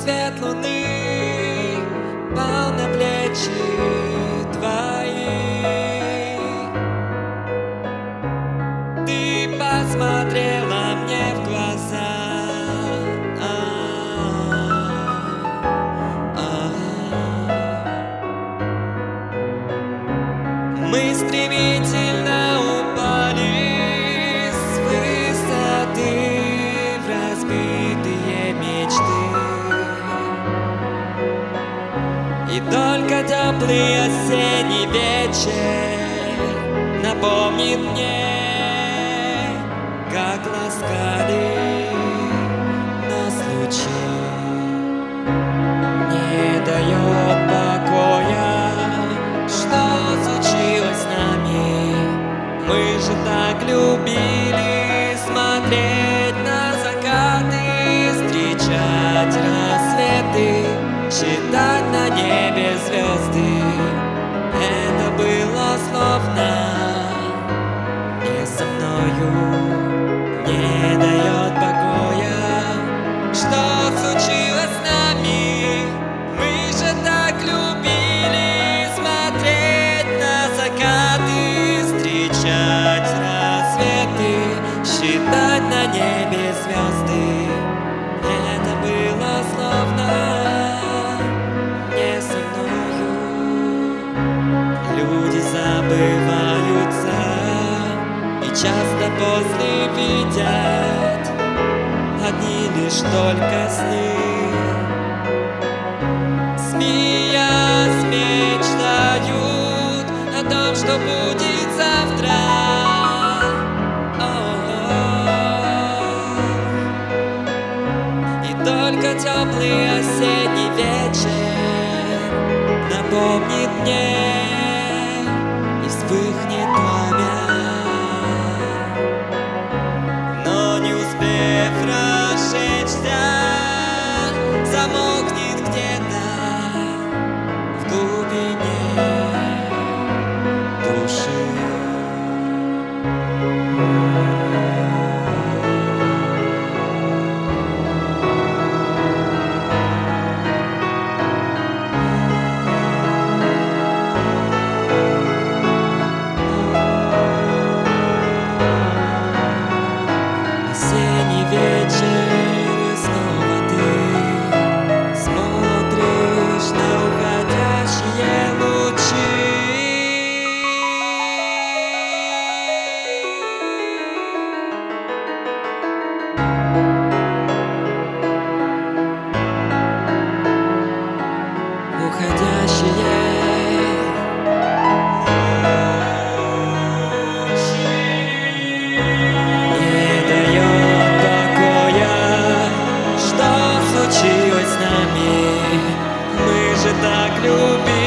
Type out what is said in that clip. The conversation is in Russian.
свет луны пал на плечи твои. Ты посмотрела мне в глаза. Мы стремительно упали с высоты в разбитые мечты. И только теплый осенний вечер напомнит мне, как ласкали нас лучи. Не дает покоя, что случилось с нами. Мы же так любили смотреть на закаты, встречать рассветы, считать на небе звезды. Это было словно не со мною. Не дает покоя, что случилось с нами. Мы же так любили смотреть на закаты, встречать рассветы, считать на небе звезды. Это было словно не со мною. Люди забываются и часто после видят одни лишь только сны. Смеясь, мечтают о том, что будет завтра. И только теплый осенний вечер напомнит мне, и вспыхнет пламя. Но не успев разжечься, замолкнет где-то в глубине души. Осенний вечер, и снова ты смотришь на уходящие лучи. Уходящие не дает покоя, что случилось с нами. Мы же так любим